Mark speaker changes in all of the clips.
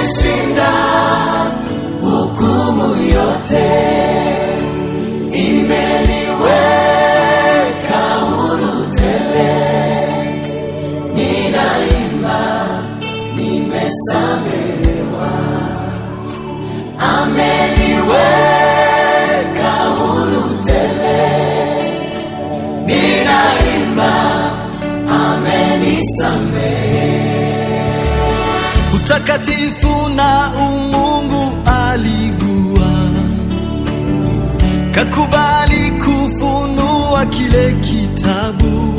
Speaker 1: nimeshinda hukumu yote, imeniweka huru tele. Ninaimba nimesamehewa, ameniweka huru tele. Ninaimba amenisamehe.
Speaker 2: Utakatifu na umungu alivua, kakubali kufunua kile kitabu,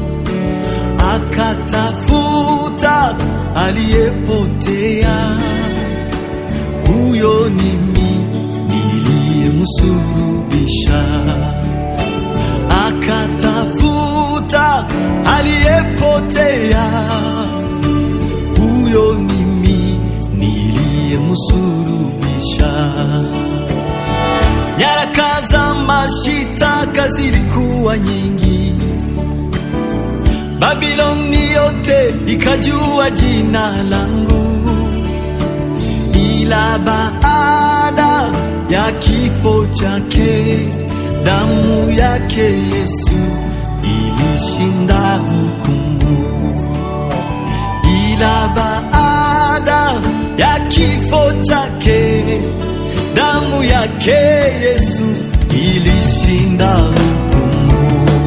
Speaker 2: akatafuta aliyepotea. Huyo ni mimi niliyemsulubisha, akatafuta aliyepotea. Huyo ni mimi niliyemsulubisha. Nyaraka za mashitaka zilikuwa nyingi, Babiloni yote ikajua jina langu. Ila baada ya kifo chake, damu yake Yesu ilishinda hukumu. Ila baada ya kifo chake, damu yake Yesu ilishinda hukumu.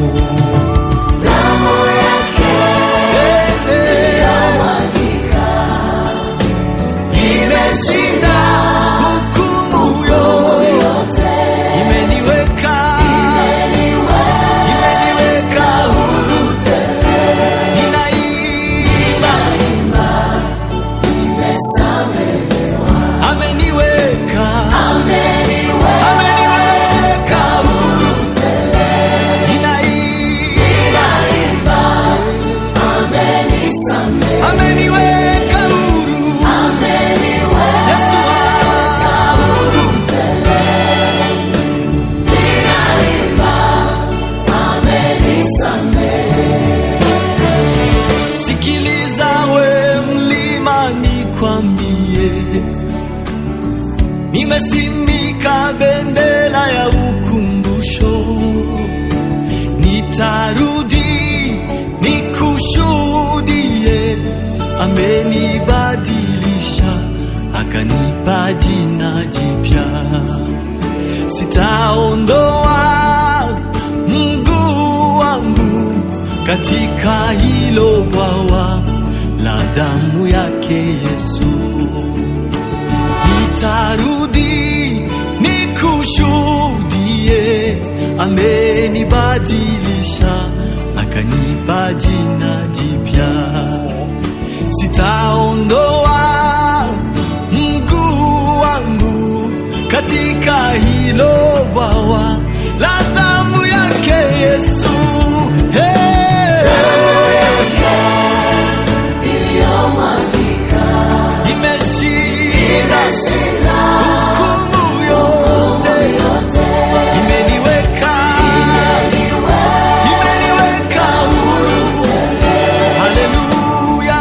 Speaker 1: Damu yake iliyomwagika imeshinda
Speaker 2: hukumu yote, imeniweka huru tele.
Speaker 1: Ninaimba nimesamehewa, ameniweka huru tele. Ninaimba amenisamehe,
Speaker 2: Ameniweka huru, Yesu
Speaker 1: huru tele. Ninaimba amenisamehe.
Speaker 2: Sikiliza we mlima nikwambie, nimesimika bendera ya ukumbusho. Nitarudi nikushuhudie, amenibadilisha akanipa jina jipya. Sitaondoa mguu wangu katika hilo bwawa la damu yake Yesu. Nitarudi nikushuhudie, amenibadilisha akanipa jina jipya. Sitaondoa mguu wangu katika hilo bwawa la damu yake Yesu.
Speaker 1: Damu yake iliyomwagika imeshinda
Speaker 2: hukumu yote, imeniweka huru. Haleluya,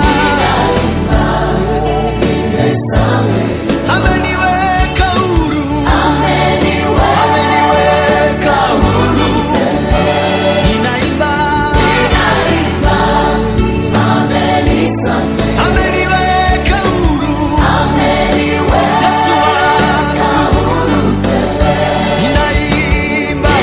Speaker 2: ameniweka huru, ninaimba ameniweka huru, Yesu ninaimba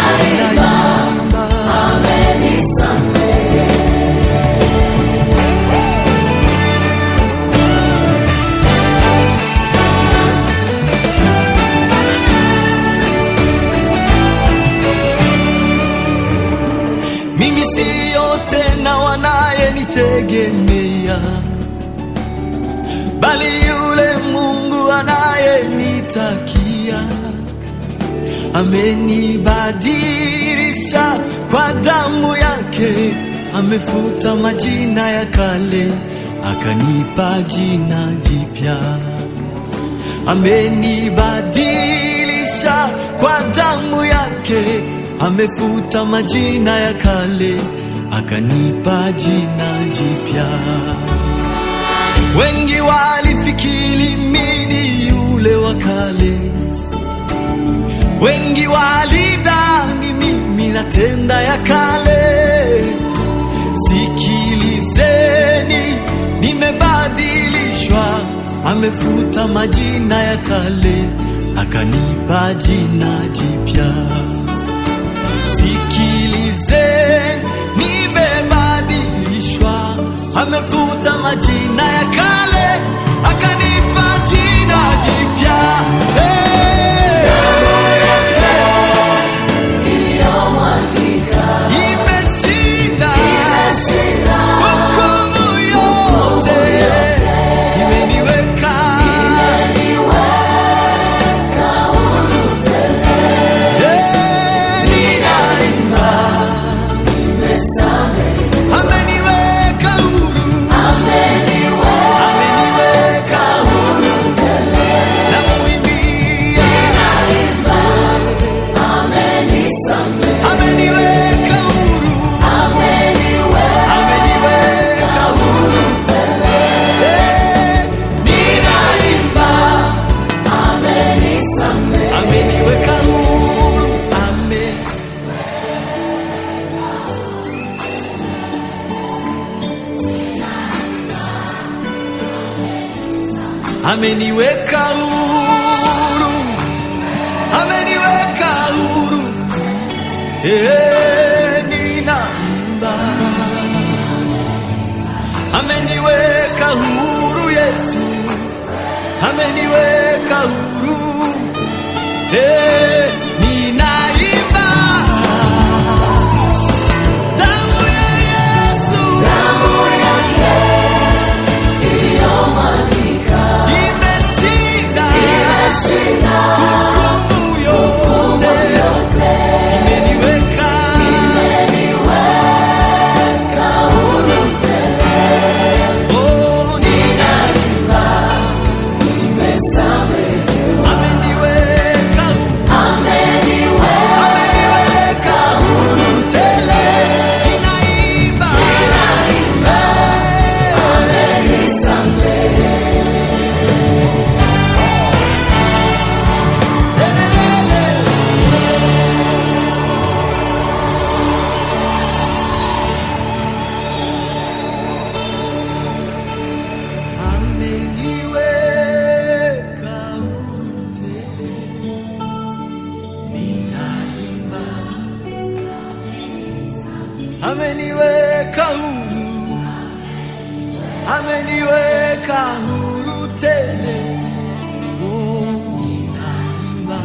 Speaker 2: mimi siyo tena wanayenitegemea, bali yule Mungu anayenitakia. Amenibadilisha kwa damu yake, amefuta majina ya kale akanipa jina jipya. Amenibadilisha kwa damu yake, amefuta majina ya kale akanipa jina jipya. Wengi walifikiri Wengi walidhani mimi natenda ya kale. Sikilizeni, nimebadilishwa, amefuta majina ya kale, akanipa jina jipya. Sikilizeni, nimebadilishwa, amefuta majina ya kale, akanipa jina jipya. Ameniweka huru, ameniweka huru, ninaimba. Ameniweka huru Yesu, ameniweka huru, ninaimba. Damu ya Yesu, damu yake iliyomwagika imeshinda hukumu yote, imeniweka huru tele. Oh, ninaimba, nimesamehewa, ameniweka huru tele. Ninaimba, amenisamehewa. Ameniweka huru, ameniweka huru tele. Oh, ninaimba.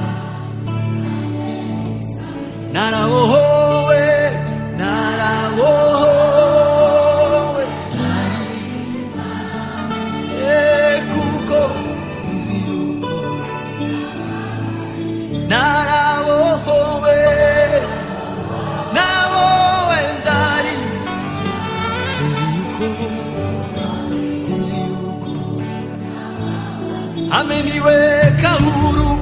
Speaker 2: Narawohowe, narawohowe, naimba. Kuko nziuko. Narawohowe, narawohowe ndari. Ameniweka huru,